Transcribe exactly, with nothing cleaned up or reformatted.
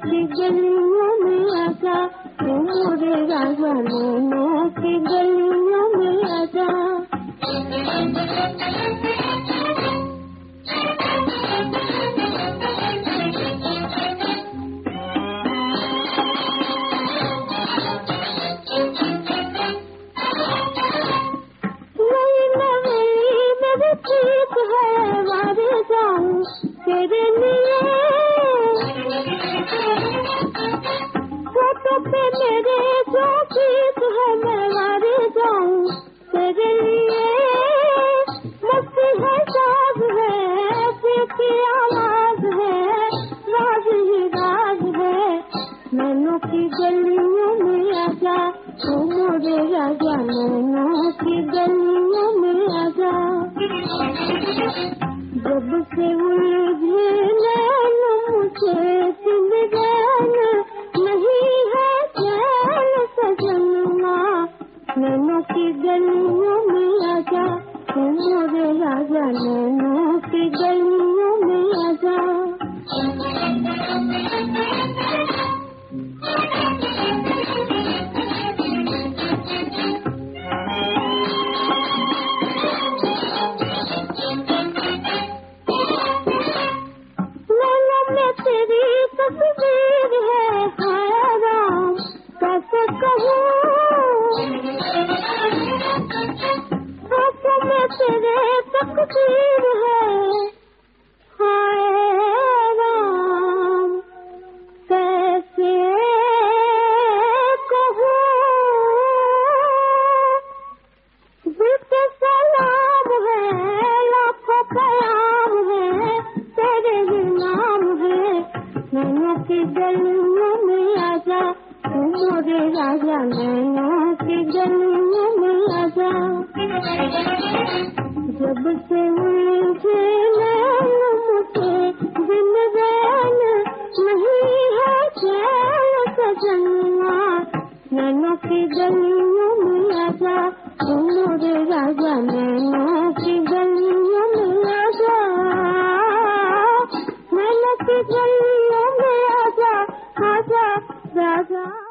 की गलियों में आजा, तू मोरे राजा नैनों की गलियों में आजा। तेरे लिए फोटो पे मेरे जो गीत है मैं वारे जाऊं तेरे लिए। मस्ती है साज है प्यार की आवाज है, राज ही राज है। नैनों की गलियों में आजा, तू मोरे राजा नैनों की गलियों में आजा। जब से उलझे नैन मुझे जिंदगान, नहीं है चैन सजनवा। नैनों की गलियों में आजा, तू मोरे राजा नैनों की गलियों में आजा। तस्वीर है हाय राम कैसे कहूँ, आँखों में तेरे तकदीर है हाय राम कैसे कहूँ। दिल के सलाम है लाखों कयाम है, तेरे ही नाम है। नैनों की गलियों में आजा, तू मोरे राजा नैनों की गलियों में आजा। जब से उलझे नैन मुझे जिंदगान, नहीं है चैन सजनवा। नैनों की गलियों में आजा, तू मोरे राजा नैनों की गलियों में आजा। नैनों की गलियों में आजा, आजा राजा।